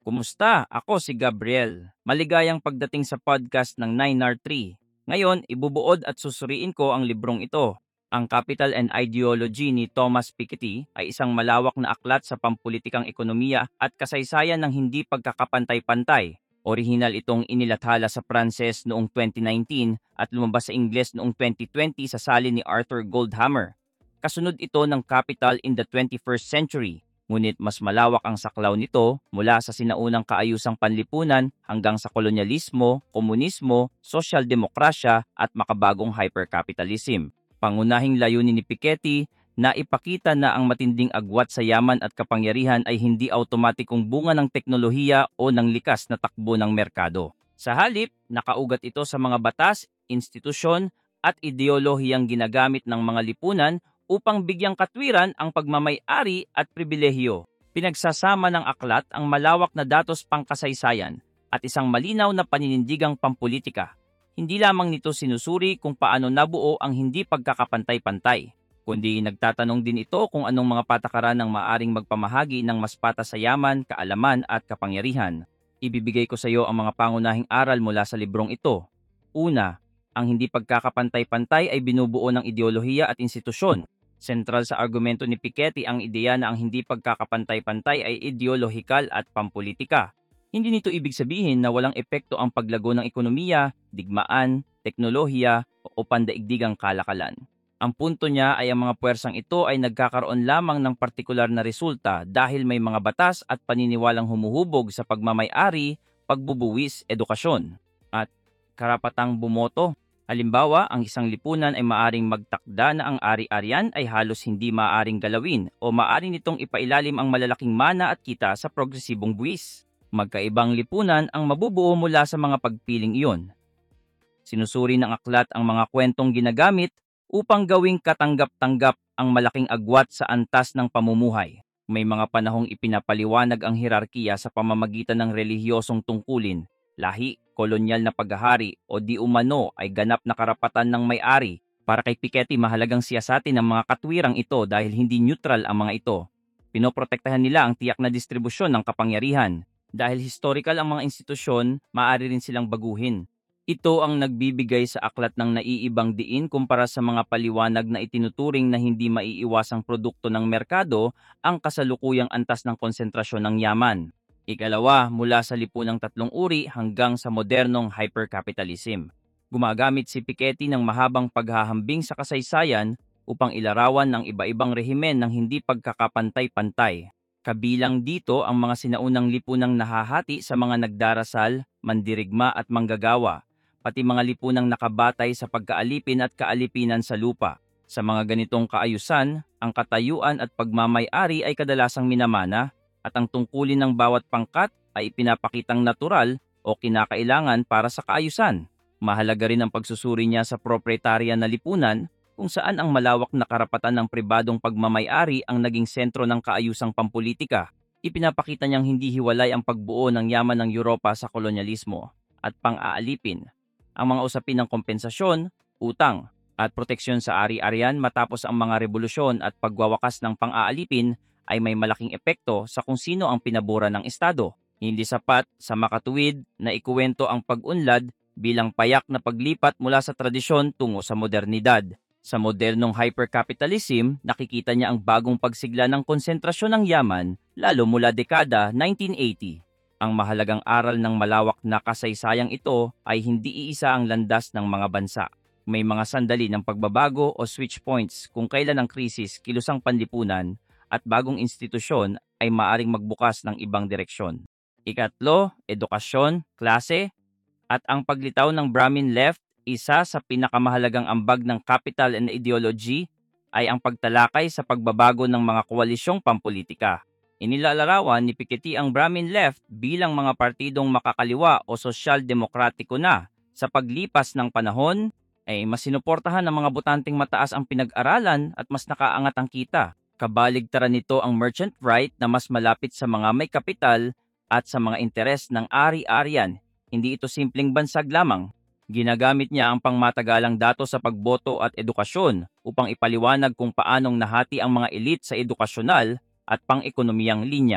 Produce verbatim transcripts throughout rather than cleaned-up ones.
Kumusta? Ako si Gabriel. Maligayang pagdating sa podcast ng nine R three. Ngayon, ibubuod at susuriin ko ang librong ito. Ang Capital and Ideology ni Thomas Piketty ay isang malawak na aklat sa pampulitikang ekonomiya at kasaysayan ng hindi pagkakapantay-pantay. Orihinal itong inilathala sa Pranses noong twenty nineteen at lumabas sa Ingles noong twenty twenty sa salin ni Arthur Goldhammer. Kasunod ito ng Capital in the twenty-first Century. Ngunit mas malawak ang saklaw nito mula sa sinaunang kaayusang panlipunan hanggang sa kolonyalismo, komunismo, sosyal demokrasya at makabagong hypercapitalism. Pangunahing layunin ni Piketty na ipakita na ang matinding agwat sa yaman at kapangyarihan ay hindi automatikong bunga ng teknolohiya o ng likas na takbo ng merkado. Sa halip, nakaugat ito sa mga batas, institusyon at ideolohiyang ginagamit ng mga lipunan upang bigyang katwiran ang pagmamay-ari at pribilehiyo. Pinagsasama ng aklat ang malawak na datos pangkasaysayan at isang malinaw na paninindigang pampolitika. Hindi lamang nito sinusuri kung paano nabuo ang hindi pagkakapantay-pantay, kundi nagtatanong din ito kung anong mga patakaran ang maaring magpamahagi ng mas patas sa yaman, kaalaman at kapangyarihan. Ibibigay ko sa iyo ang mga pangunahing aral mula sa librong ito. Una, ang hindi pagkakapantay-pantay ay binubuo ng ideolohiya at institusyon. Sentral sa argumento ni Piketty ang ideya na ang hindi pagkakapantay-pantay ay ideolohikal at pampolitika. Hindi nito ibig sabihin na walang epekto ang paglago ng ekonomiya, digmaan, teknolohiya o pandaigdigang kalakalan. Ang punto niya ay ang mga puwersang ito ay nagkakaroon lamang ng partikular na resulta dahil may mga batas at paniniwalang humuhubog sa pagmamay-ari, pagbubuwis, edukasyon, at karapatang bumoto. Halimbawa, ang isang lipunan ay maaring magtakda na ang ari-arian ay halos hindi maaring galawin o maaring nitong ipailalim ang malalaking mana at kita sa progresibong buwis. Magkaibang lipunan ang mabubuo mula sa mga pagpiling iyon. Sinusuri ng aklat ang mga kwentong ginagamit upang gawing katanggap-tanggap ang malaking agwat sa antas ng pamumuhay. May mga panahong ipinapaliwanag ang hierarkiya sa pamamagitan ng relihiyosong tungkulin, lahi, kolonyal na paghahari o di umano ay ganap na karapatan ng may-ari. Para kay Piketty, mahalagang siyasatin ang mga katwirang ito dahil hindi neutral ang mga ito. Pinoprotektahan nila ang tiyak na distribusyon ng kapangyarihan. Dahil historical ang mga institusyon, maaari rin silang baguhin. Ito ang nagbibigay sa aklat ng naiibang diin kumpara sa mga paliwanag na itinuturing na hindi maiiwasang produkto ng merkado ang kasalukuyang antas ng konsentrasyon ng yaman. Ikalawa, mula sa lipunang tatlong uri hanggang sa modernong hypercapitalism. Gumagamit si Piketty ng mahabang paghahambing sa kasaysayan upang ilarawan ng iba-ibang rehimen ng hindi pagkakapantay-pantay. Kabilang dito ang mga sinaunang lipunang nahahati sa mga nagdarasal, mandirigma at manggagawa, pati mga lipunang nakabatay sa pagkaalipin at kaalipinan sa lupa. Sa mga ganitong kaayusan, ang katayuan at pagmamay-ari ay kadalasang minamana, at ang tungkulin ng bawat pangkat ay ipinapakitang natural o kinakailangan para sa kaayusan. Mahalaga rin ang pagsusuri niya sa proprietarya na lipunan kung saan ang malawak na karapatan ng pribadong pagmamay-ari ang naging sentro ng kaayusang pampulitika. Ipinapakita niyang hindi hiwalay ang pagbuo ng yaman ng Europa sa kolonyalismo at pang-aalipin. Ang mga usapin ng kompensasyon, utang, at proteksyon sa ari-arian matapos ang mga revolusyon at pagwawakas ng pang-aalipin ay may malaking epekto sa kung sino ang pinabura ng Estado. Hindi sapat sa makatuwid na ikuwento ang pag-unlad bilang payak na paglipat mula sa tradisyon tungo sa modernidad. Sa modernong hypercapitalism, nakikita niya ang bagong pagsigla ng konsentrasyon ng yaman, lalo mula dekada nineteen eighty. Ang mahalagang aral ng malawak na kasaysayang ito ay hindi iisa ang landas ng mga bansa. May mga sandali ng pagbabago o switch points kung kailan ang krisis, kilusang panlipunan, at bagong institusyon ay maaring magbukas ng ibang direksyon. Ikatlo, edukasyon, klase, at ang paglitaw ng Brahmin left, isa sa pinakamahalagang ambag ng Capital and Ideology ay ang pagtalakay sa pagbabago ng mga koalisyong pampolitika. Inilalarawan ni Piketty ang Brahmin left bilang mga partidong makakaliwa o sosyal-demokratiko na sa paglipas ng panahon ay mas sinuportahan ng mga botanteng mataas ang pinag-aralan at mas nakaangat ang kita. Kabaligtaran nito ang merchant right na mas malapit sa mga may kapital at sa mga interes ng ari-arian. Hindi ito simpleng bansag lamang. Ginagamit niya ang pangmatagalang datos sa pagboto at edukasyon upang ipaliwanag kung paanong nahati ang mga elite sa edukasyonal at pang-ekonomiyang linya.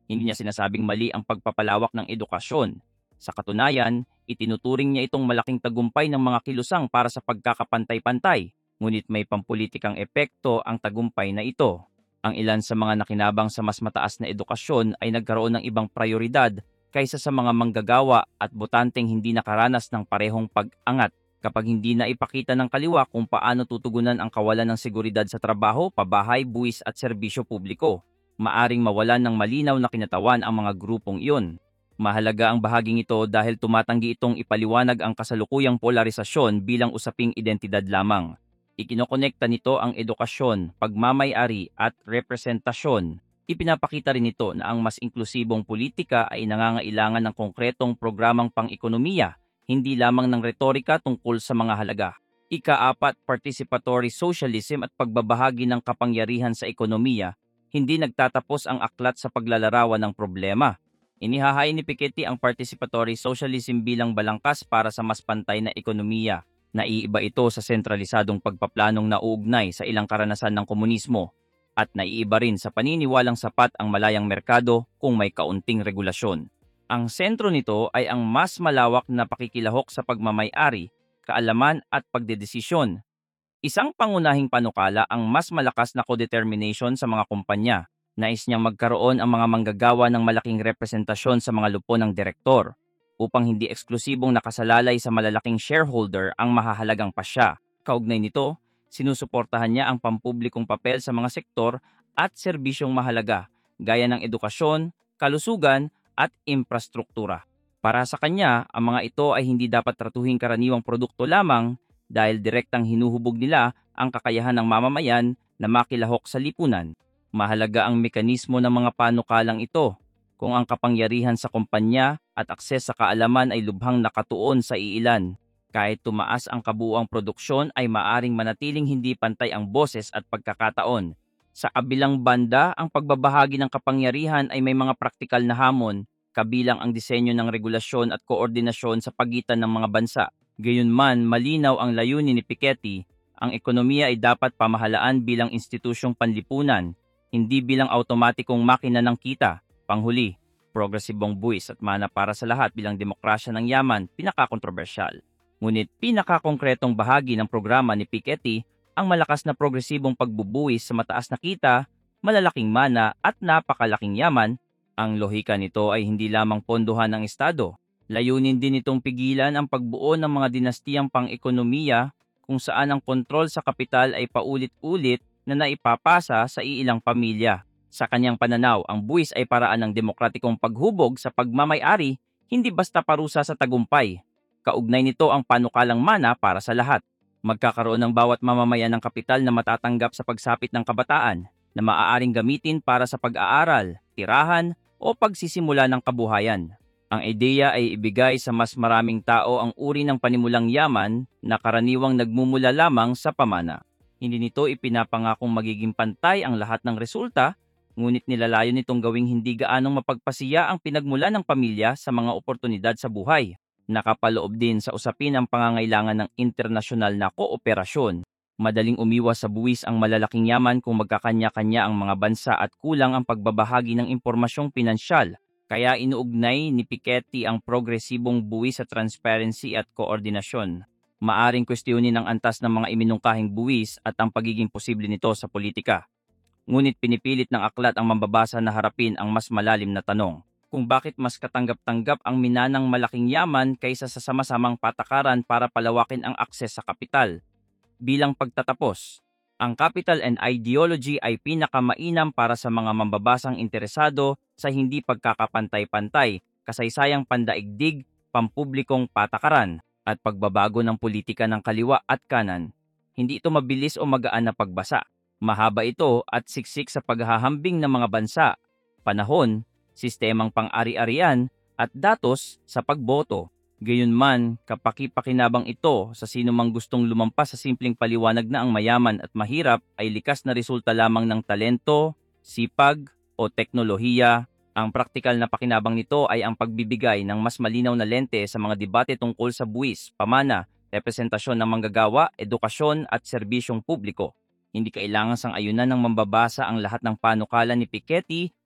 Hindi niya sinasabing mali ang pagpapalawak ng edukasyon. Sa katunayan, itinuturing niya itong malaking tagumpay ng mga kilusang para sa pagkakapantay-pantay, ngunit may pampulitikang epekto ang tagumpay na ito. Ang ilan sa mga nakinabang sa mas mataas na edukasyon ay nagkaroon ng ibang prioridad kaysa sa mga manggagawa at botanteng hindi nakaranas ng parehong pag-angat. Kapag hindi na ipakita ng kaliwa kung paano tutugunan ang kawalan ng seguridad sa trabaho, pabahay, buwis at serbisyo publiko, maaring mawalan ng malinaw na kinatawan ang mga grupong iyon. Mahalaga ang bahaging ito dahil tumatanggi itong ipaliwanag ang kasalukuyang polarisasyon bilang usaping identidad lamang. Ikinokonekta nito ang edukasyon, pagmamay-ari at representasyon. Ipinapakita rin nito na ang mas inklusibong politika ay nangangailangan ng konkretong programang pang-ekonomiya, hindi lamang ng retorika tungkol sa mga halaga. Ikaapat, participatory socialism at pagbabahagi ng kapangyarihan sa ekonomiya. Hindi nagtatapos ang aklat sa paglalarawan ng problema. Inihahain ni Piketty ang participatory socialism bilang balangkas para sa mas pantay na ekonomiya. Naiiba ito sa sentralisadong pagpaplanong nauugnay sa ilang karanasan ng komunismo at naiiba rin sa paniniwalang sapat ang malayang merkado kung may kaunting regulasyon. Ang sentro nito ay ang mas malawak na pakikilahok sa pagmamay-ari, kaalaman at pagdedesisyon. Isang pangunahing panukala ang mas malakas na codetermination sa mga kumpanya. Nais niyang magkaroon ang mga manggagawa ng malaking representasyon sa mga lupo ng direktor upang hindi eksklusibong nakasalalay sa malalaking shareholder ang mahahalagang pasya. Kaugnay nito, sinusuportahan niya ang pampublikong papel sa mga sektor at serbisyong mahalaga gaya ng edukasyon, kalusugan at infrastruktura. Para sa kanya, ang mga ito ay hindi dapat tratuhing karaniwang produkto lamang dahil direktang hinuhubog nila ang kakayahan ng mamamayan na makilahok sa lipunan. Mahalaga ang mekanismo ng mga panukalang ito. Kung ang kapangyarihan sa kumpanya at akses sa kaalaman ay lubhang nakatuon sa iilan, kahit tumaas ang kabuuang produksyon ay maaring manatiling hindi pantay ang boses at pagkakataon. Sa kabilang banda, ang pagbabahagi ng kapangyarihan ay may mga praktikal na hamon, kabilang ang disenyo ng regulasyon at koordinasyon sa pagitan ng mga bansa. Gayunman, malinaw ang layunin ni Piketty, ang ekonomiya ay dapat pamahalaan bilang institusyong panlipunan, hindi bilang automatikong makina ng kita. Panghuli, progresibong buwis at mana para sa lahat bilang demokrasya ng yaman, pinakakontrobersyal. Ngunit pinakakongkretong bahagi ng programa ni Piketty ang malakas na progresibong pagbubuwis sa mataas na kita, malalaking mana at napakalaking yaman. Ang lohika nito ay hindi lamang pondohan ng Estado. Layunin din itong pigilan ang pagbuo ng mga dinastiyang pang-ekonomiya kung saan ang kontrol sa kapital ay paulit-ulit na naipapasa sa iilang pamilya. Sa kanyang pananaw, ang buwis ay paraan ng demokratikong paghubog sa pagmamay-ari, hindi basta parusa sa tagumpay. Kaugnay nito ang panukalang mana para sa lahat. Magkakaroon ng bawat mamamayan ng kapital na matatanggap sa pagsapit ng kabataan na maaaring gamitin para sa pag-aaral, tirahan o pagsisimula ng kabuhayan. Ang ideya ay ibigay sa mas maraming tao ang uri ng panimulang yaman na karaniwang nagmumula lamang sa pamana. Hindi nito ipinapangakong magiging pantay ang lahat ng resulta, ngunit nilalayo nitong gawing hindi gaanong mapagpasiya ang pinagmula ng pamilya sa mga oportunidad sa buhay. Nakapaloob din sa usapin ang pangangailangan ng internasyonal na kooperasyon. Madaling umiwas sa buwis ang malalaking yaman kung magkakanya-kanya ang mga bansa at kulang ang pagbabahagi ng impormasyong pinansyal. Kaya inuugnay ni Piketty ang progresibong buwis sa transparency at koordinasyon. Maaring kwestiyonin ang antas ng mga iminungkahing buwis at ang pagiging posible nito sa politika. Ngunit pinipilit ng aklat ang mambabasa na harapin ang mas malalim na tanong, kung bakit mas katanggap-tanggap ang minanang malaking yaman kaysa sa sama-samang patakaran para palawakin ang akses sa kapital. Bilang pagtatapos, ang Capital and Ideology ay pinakamainam para sa mga mambabasang interesado sa hindi pagkakapantay-pantay, kasaysayang pandaigdig, pampublikong patakaran, at pagbabago ng politika ng kaliwa at kanan. Hindi ito mabilis o magaan na pagbasa. Mahaba ito at siksik sa paghahambing ng mga bansa, panahon, sistemang pang-ari-arian at datos sa pagboto. Gayunman, kapaki-pakinabang ito sa sinumang gustong lumampas sa simpleng paliwanag na ang mayaman at mahirap ay likas na resulta lamang ng talento, sipag o teknolohiya. Ang praktikal na pakinabang nito ay ang pagbibigay ng mas malinaw na lente sa mga debate tungkol sa buwis, pamana, representasyon ng manggagawa, edukasyon at serbisyong publiko. Hindi kailangang sang-ayunan ng mambabasa ang lahat ng panukala ni Piketty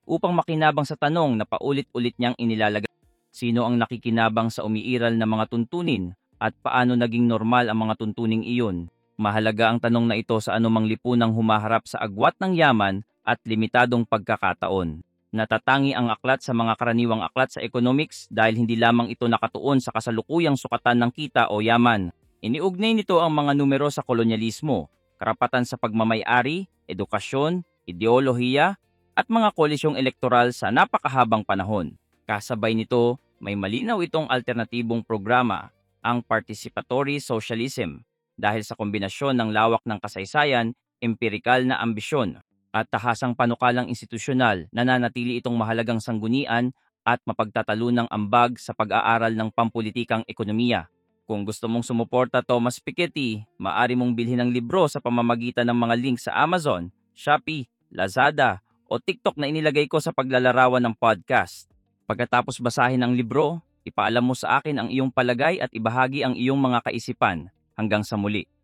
upang makinabang sa tanong na paulit-ulit niyang inilalagay. Sino ang nakikinabang sa umiiral na mga tuntunin at paano naging normal ang mga tuntuning iyon? Mahalaga ang tanong na ito sa anumang lipunang humaharap sa agwat ng yaman at limitadong pagkakataon. Natatangi ang aklat sa mga karaniwang aklat sa economics dahil hindi lamang ito nakatuon sa kasalukuyang sukatan ng kita o yaman. Iniugnay nito ang mga numero sa kolonyalismo, karapatan sa pagmamay-ari, edukasyon, ideolohiya, at mga kolisyong elektoral sa napakahabang panahon. Kasabay nito, may malinaw itong alternatibong programa, ang participatory socialism, dahil sa kombinasyon ng lawak ng kasaysayan, empirikal na ambisyon, at tahasang panukalang institusyonal, nananatili itong mahalagang sanggunian at mapagtatalunang ambag sa pag-aaral ng pampulitikang ekonomiya. Kung gusto mong sumuporta Thomas Piketty, maaari mong bilhin ang libro sa pamamagitan ng mga link sa Amazon, Shopee, Lazada, o TikTok na inilagay ko sa paglalarawan ng podcast. Pagkatapos basahin ang libro, ipaalam mo sa akin ang iyong palagay at ibahagi ang iyong mga kaisipan. Hanggang sa muli.